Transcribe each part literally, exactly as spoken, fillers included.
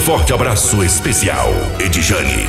forte abraço especial, Edjane.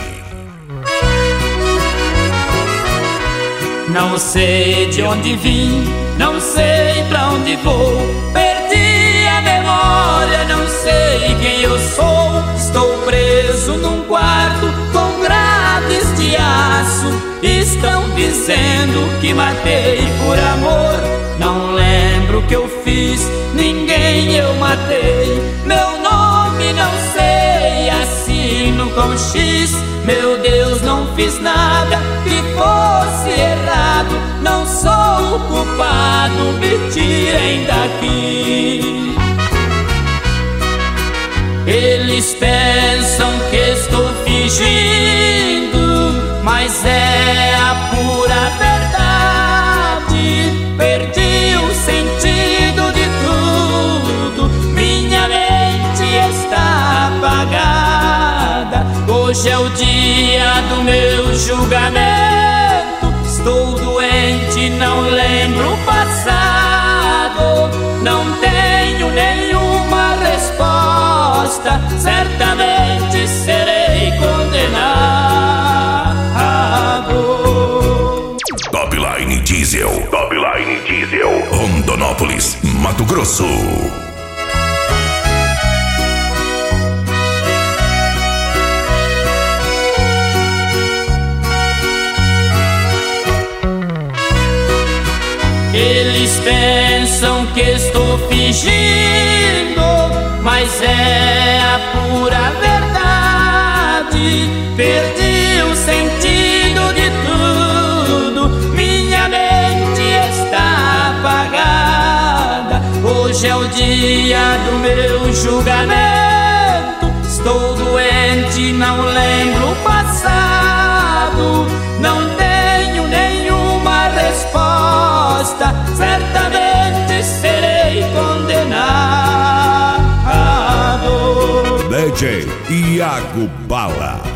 Não sei de onde vim, não sei pra onde vou, perdi a memória, não sei quem eu sou. Estou preso num quarto com grades de aço, estão dizendo que matei por amor. Não lembro o que eu fiz, ninguém eu matei, meu nome não sei, assino com X. Meu Deus, não fiz nada que fosse errado, não sou o culpado, me tirem daqui. Eles pensam que estou fingindo, mas é a pura verdade. Perdi o sentido de tudo, minha mente está apagada. Hoje é o dia do meu julgamento, estou doente, não lembro o passado. Não tenho nenhuma resposta, certamente serei condenado. Topline Diesel, Topline Diesel, Rondonópolis, Mato Grosso. Eles pensam que estou fingindo, mas é a pura verdade. Perdi o sentido de tudo, minha mente está apagada. Hoje é o dia do meu julgamento, estou doente, não lembro o passado. Não tenho nenhuma resposta, certamente serei condenado. D J Iago Bala.